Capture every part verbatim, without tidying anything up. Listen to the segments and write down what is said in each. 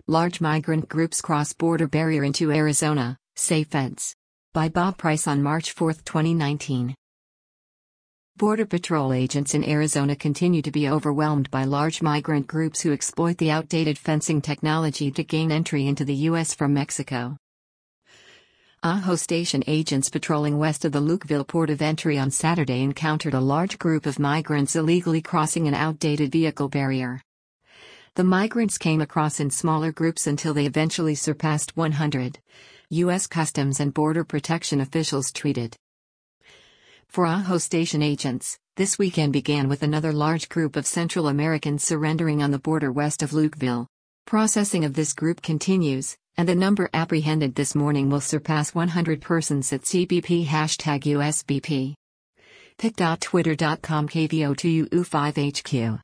Large migrant groups cross border barrier into Arizona, say feds. By Bob Price on March fourth, twenty nineteen. Border Patrol agents in Arizona continue to be overwhelmed by large migrant groups who exploit the outdated fencing technology to gain entry into the U S from Mexico. Ajo Station agents patrolling west of the Lukeville port of entry on Saturday encountered a large group of migrants illegally crossing an outdated vehicle barrier. The migrants came across in smaller groups until they eventually surpassed one hundred, U S Customs and Border Protection officials treated. For Ajo Station agents, this weekend began with another large group of Central Americans surrendering on the border west of Lukeville. Processing of this group continues, and the number apprehended this morning will surpass one hundred persons at C B P hashtag U S B P. pic dot twitter dot com K V O two U U five H Q.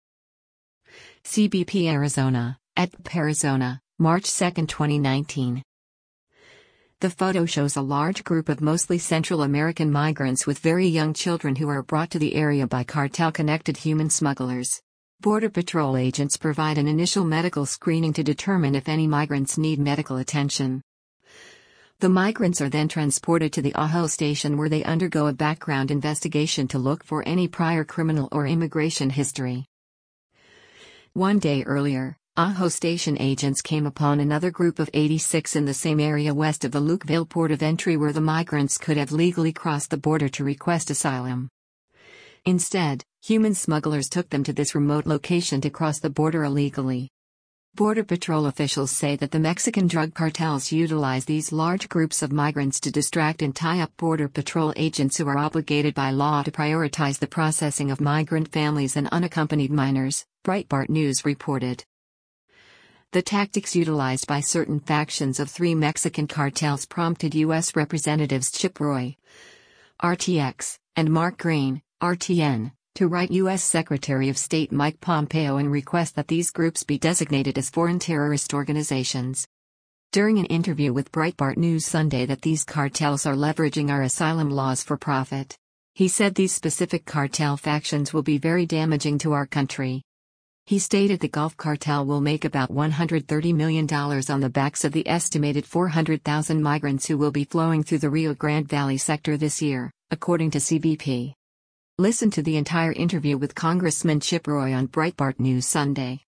C B P Arizona, at P P Arizona, March second, twenty nineteen. The photo shows a large group of mostly Central American migrants with very young children who are brought to the area by cartel-connected human smugglers. Border Patrol agents provide an initial medical screening to determine if any migrants need medical attention. The migrants are then transported to the Ajo Station where they undergo a background investigation to look for any prior criminal or immigration history. One day earlier, Ajo Station agents came upon another group of eighty-six in the same area west of the Lukeville port of entry where the migrants could have legally crossed the border to request asylum. Instead, human smugglers took them to this remote location to cross the border illegally. Border Patrol officials say that the Mexican drug cartels utilize these large groups of migrants to distract and tie up Border Patrol agents who are obligated by law to prioritize the processing of migrant families and unaccompanied minors, Breitbart News reported. The tactics utilized by certain factions of three Mexican cartels prompted U S Representatives Chip Roy, R T X, and Mark Green, R T N, to write U S Secretary of State Mike Pompeo and request that these groups be designated as foreign terrorist organizations. During an interview with Breitbart News Sunday that these cartels are leveraging our asylum laws for profit. He said these specific cartel factions will be very damaging to our country. He stated the Gulf Cartel will make about one hundred thirty million dollars on the backs of the estimated four hundred thousand migrants who will be flowing through the Rio Grande Valley sector this year, according to C B P. Listen to the entire interview with Congressman Chip Roy on Breitbart News Sunday.